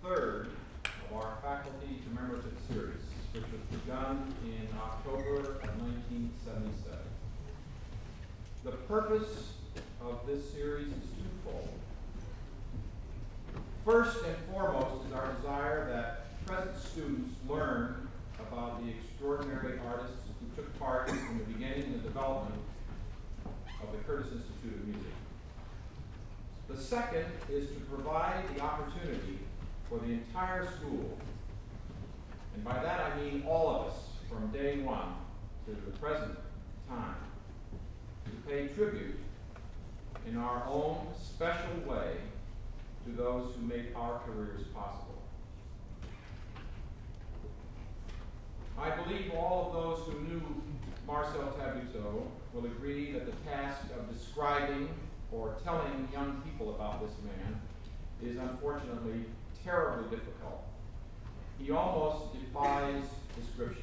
third of our Faculty Commemorative Series, which was begun in October of 1977. The purpose of this series is twofold. First and foremost is our desire that present students learn about the extraordinary artists who took part in the beginning and development of the Curtis Institute of Music. The second is to provide the opportunity for the entire school, and by that I mean all of us from day one to the present time, to pay tribute in our own special way to those who make our careers possible. I believe all of those who knew Marcel Tabuteau will agree that the task of describing or telling young people about this man is unfortunately terribly difficult. He almost defies description.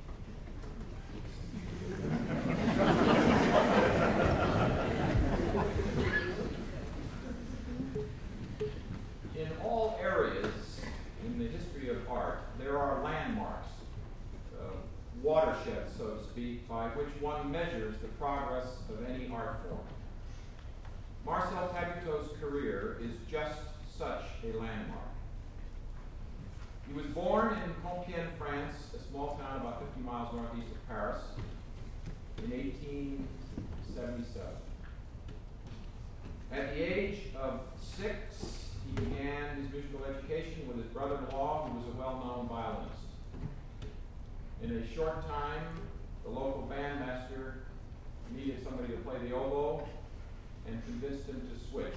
In all areas in the history of art, there are landmarks, watersheds, so to speak, by which one measures the progress of any art form. Marcel Tabuteau's career is just such a landmark. He was born in Compiègne, France, a small town about 50 miles northeast of Paris, in 1877. At the age of 6, he began his musical education with his brother-in-law, who was a well-known violinist. In a short time, the local bandmaster needed somebody to play the oboe and convinced him to switch.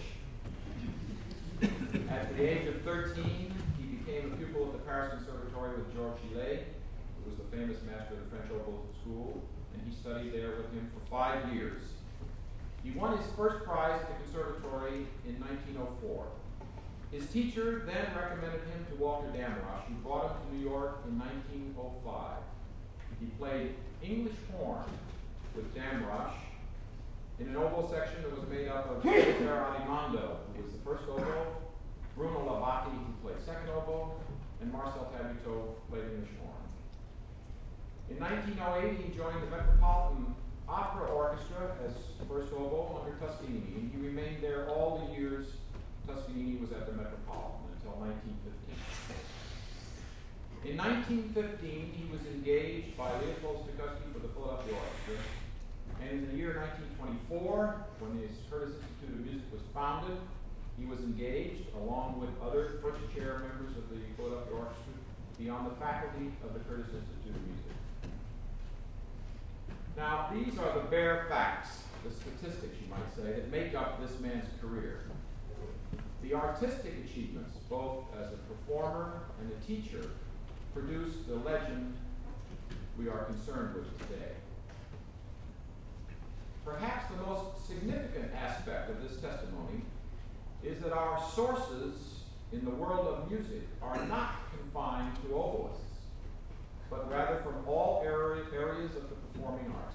At the age of 13, he became a pupil at the Paris Conservatory with Georges Gillet, who was the famous master of the French oboe school, and he studied there with him for 5 years. He won his first prize at the conservatory in 1904. His teacher then recommended him to Walter Damrosch, who brought him to New York in 1905. He played English horn with Damrosch in an oboe section that was made up of Cesare Alimondo, who was the first oboe, Bruno Labate, who played second oboe, and Marcel Tabuteau played English horn. In 1908, he joined the Metropolitan Opera Orchestra as first oboe under Toscanini, and he remained there all the years Toscanini was at the Metropolitan until 1915. In 1915, he was engaged by Leopold Stokowski for the Philadelphia Orchestra, and in the year 1924, when the Curtis Institute of Music was founded, he was engaged, along with other first chair members of the Philadelphia Orchestra, to be on the faculty of the Curtis Institute of Music. Now, these are the bare facts, the statistics, you might say, that make up this man's career. The artistic achievements, both as a performer and a teacher, produced the legend we are concerned with today. Perhaps the most significant aspect of this testimony is that our sources in the world of music are not confined to oboists, but rather from all areas of the performing arts.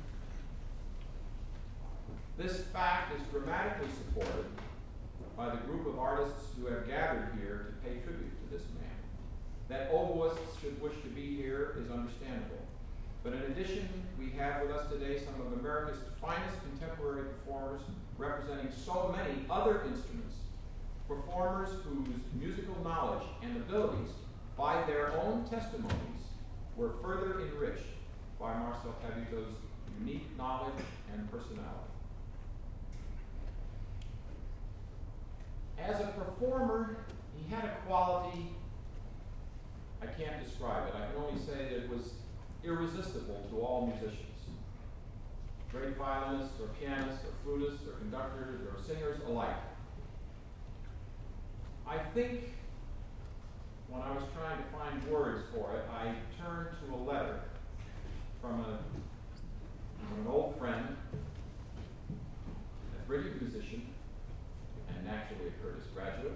This fact is dramatically supported by the group of artists who have gathered here to pay tribute to this man. That oboists should wish to be here is understandable. But in addition, we have with us today some of America's finest contemporary performers representing so many other instruments, performers whose musical knowledge and abilities, by their own testimonies, were further enriched by Marcel Tabuteau's unique knowledge and personality. As a performer, he had a quality, I can't describe it. I can only say that it was irresistible to all musicians. Great violinists or pianists or flutists or conductors or singers alike. I think when I was trying to find words for it, I turned to a letter from an old friend, a brilliant musician, and actually a Curtis graduate.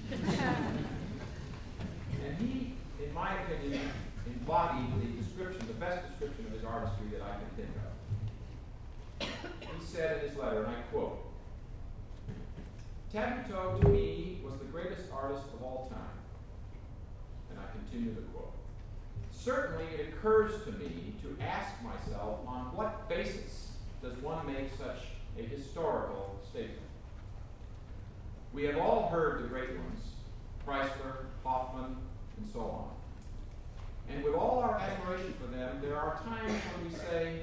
And he, in my opinion, embodied the best description of his artistry that I can think of. He said in his letter, and I quote, "Tabuteau to me was the greatest artist of all time. continue the quote. Certainly it occurs to me to ask myself, on what basis does one make such a historical statement? We have all heard the great ones, Chrysler, Hoffman, and so on. And with all our admiration for them, there are times when we say,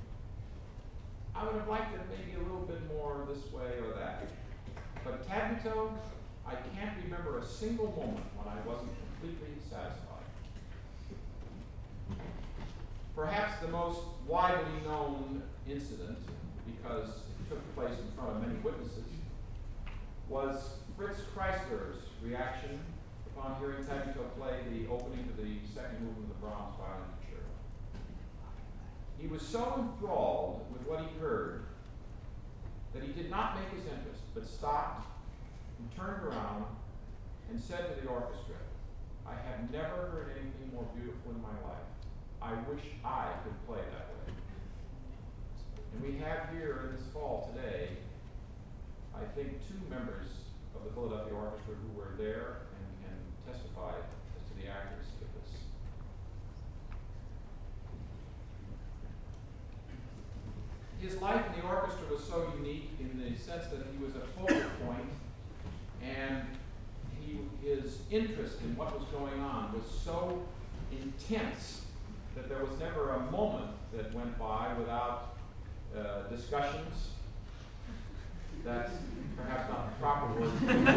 I would have liked it maybe a little bit more this way or that. But Tabuteau, I can't remember a single moment when I wasn't completely satisfied. Perhaps the most widely known incident, because it took place in front of many witnesses, was Fritz Kreisler's reaction upon hearing Tabuteau play the opening to the second movement of the Brahms Violin Concerto. He was so enthralled with what he heard that he did not make his interest, but stopped and turned around and said to the orchestra, I have never heard anything more beautiful in my life. I wish I could play that way. And we have here in this hall today, I think, two members of the Philadelphia Orchestra who were there and can testify as to the accuracy of this. His life in the orchestra was so unique in the sense that he was a focal point, and his interest in what was going on was so intense that there was never a moment that went by without discussions. That's perhaps not the proper word.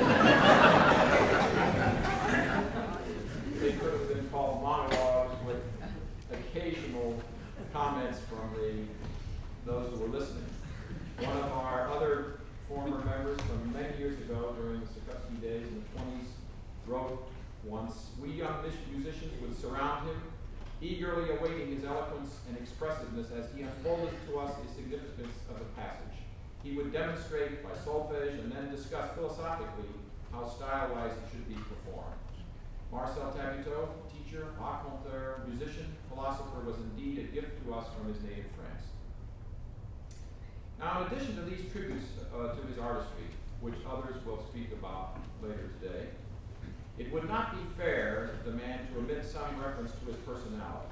They could have been called monologues with occasional comments from those who were listening. One of our other former members from many years ago during the Sikorsky days in the 20s wrote once, we young musicians would surround him, eagerly awaiting his eloquence and expressiveness as he unfolded to us the significance of the passage. He would demonstrate by solfege and then discuss philosophically how style-wise it should be performed. Marcel Tabuteau, teacher, raconteur, musician, philosopher, was indeed a gift to us from his native France. Now, in addition to these tributes to his artistry, which others will speak about later today, it would not be fair to the man to omit some reference to his personality.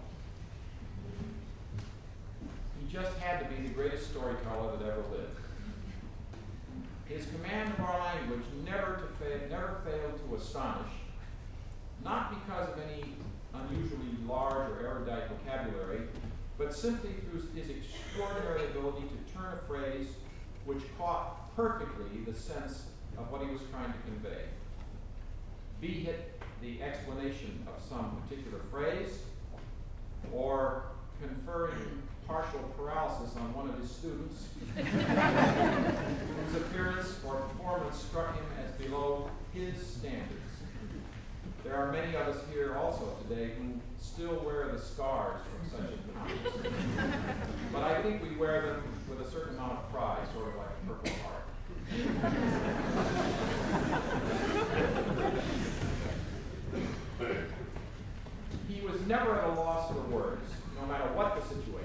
He just had to be the greatest storyteller that ever lived. His command of our language never failed to astonish, not because of any unusually large or erudite vocabulary, but simply through his extraordinary ability to turn a phrase which caught perfectly the sense of what he was trying to convey. Be it the explanation of some particular phrase, or conferring partial paralysis on one of his students, whose appearance or performance struck him as below his standards. There are many of us here also today who still wear the scars from such encounters. But I think we wear them with a certain amount of pride, sort of like a Purple Heart. He was never at a loss for words, no matter what the situation.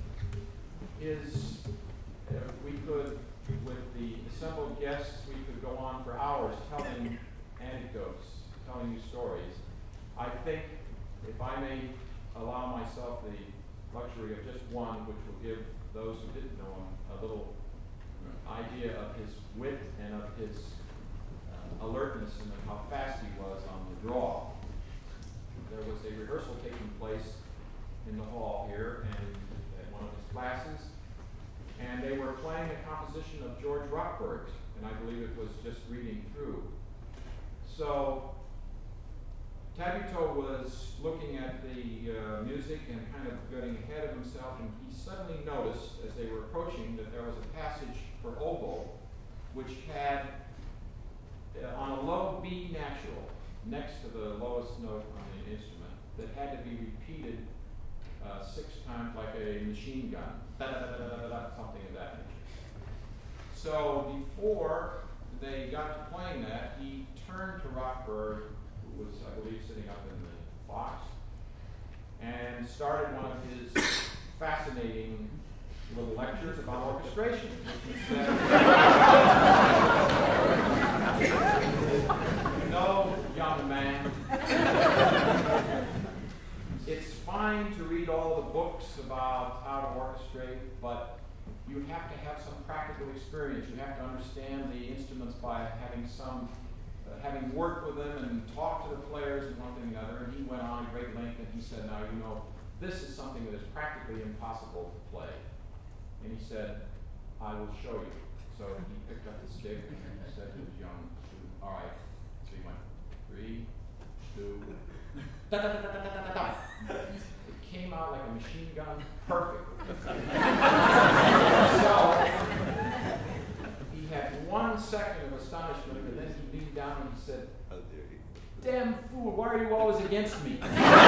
We could, with the assembled guests, we could go on for hours telling anecdotes, telling you stories. I think, if I may allow myself the luxury of just one, which will give those who didn't know him a little idea of his wit and of his alertness and of how fast he was on the draw. There was a rehearsal taking place in the hall here and at one of his classes, and they were playing a composition of George Rochberg's, and I believe it was just reading through. So Tabuteau was looking at the music and kind of getting ahead of himself, and he suddenly noticed as they were approaching that there was a passage for oboe which had on a low B natural next to the lowest note on the instrument that had to be repeated 6 times like a machine gun, something of that nature. So before they got to playing that, he turned to Rochberg, who was, I believe, sitting up in the box, and started one of his fascinating little lectures about orchestration. Which he said, no, young man, It's fine to read all the books about how to orchestrate, but you have to have some practical experience. You have to understand the instruments by having worked with them and talked to the players and one thing and another. And he went on at great length and he said, now, you know, this is something that is practically impossible to play. And he said, I will show you. So he picked up the stick and he said to his young student, all right. So he went, 3, 2, da da da da da da da. It came out like a machine gun, perfect. So he had 1 second of astonishment, and then he leaned down and he said, damn fool, why are you always against me?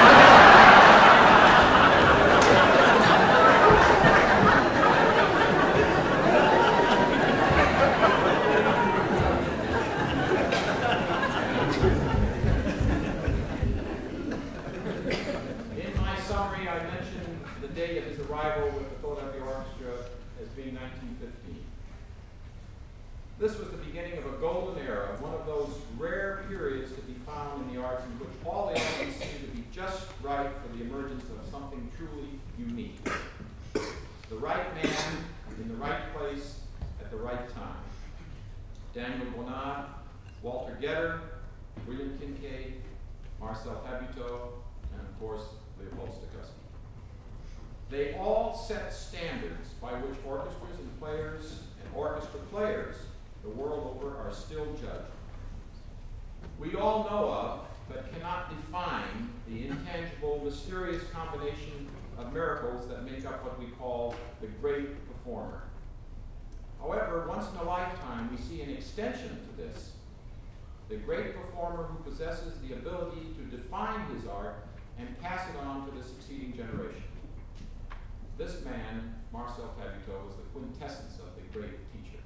In my summary, I mentioned the day of his arrival with the Philadelphia Orchestra as being 1915. This was the beginning of a golden era, one of those rare periods to be found in the arts in which all the elements seem to be just right for the emergence of something truly unique. The right man in the right place at the right time. Daniel Bonad, Walter Gedder, William Kincaid, Marcel Pabuteau, and of course, Leopold Stokowski. They all set standards by which orchestras and players and orchestra players the world over are still judged. We all know of, but cannot define, the intangible, mysterious combination of miracles that make up what we call the great performer. However, once in a lifetime, we see an extension to this. The great performer who possesses the ability to define his art and pass it on to the succeeding generation. This man, Marcel Pabuteau, was the quintessence of the great teacher.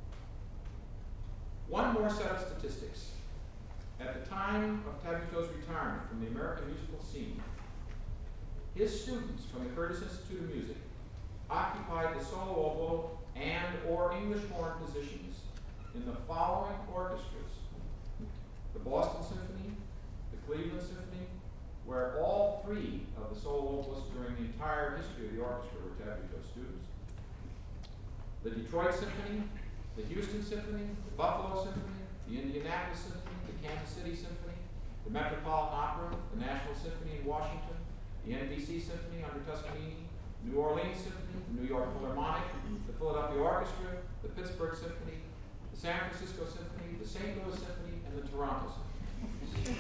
One more set of statistics. At the time of Pabuteau's retirement from the American musical scene, his students from the Curtis Institute of Music occupied the solo oboe and or English horn positions in the following orchestras: the Boston Symphony, the Cleveland Symphony, where all 3 of the solo oboists during the entire history of the orchestra were Pabuteau students, the Detroit Symphony, the Houston Symphony, the Buffalo Symphony, the Indianapolis Symphony, the Kansas City Symphony, the Metropolitan Opera, the National Symphony in Washington, the NBC Symphony under Toscanini, New Orleans Symphony, the New York Philharmonic, the Philadelphia Orchestra, the Pittsburgh Symphony, the San Francisco Symphony, the St. Louis Symphony, and the Toronto Symphony.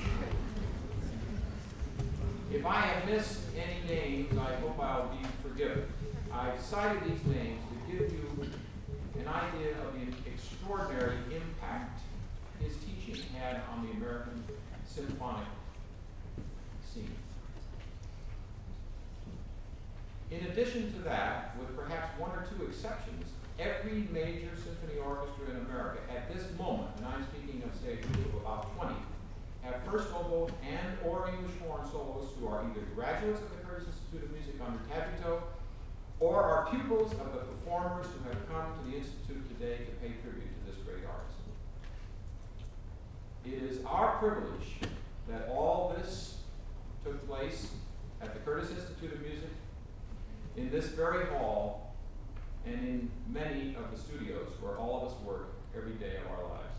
If I have missed any names, I hope I'll be forgiven. I've cited these names to give you an idea of the extraordinary impact his teaching had on the American symphonic scene. In addition to that, with perhaps 1 or 2 exceptions, every major symphony orchestra in America at this moment, and I'm speaking of, say, a group of about 20, have first oboe and or English horn soloists who are either graduates of the Curtis Institute of Music under Pabuteau or are pupils of the performers who have come to the Institute today to pay tribute to this great artist. It is our privilege that all this took place at the Curtis Institute of Music, in this very hall, and in many of the studios where all of us work every day of our lives.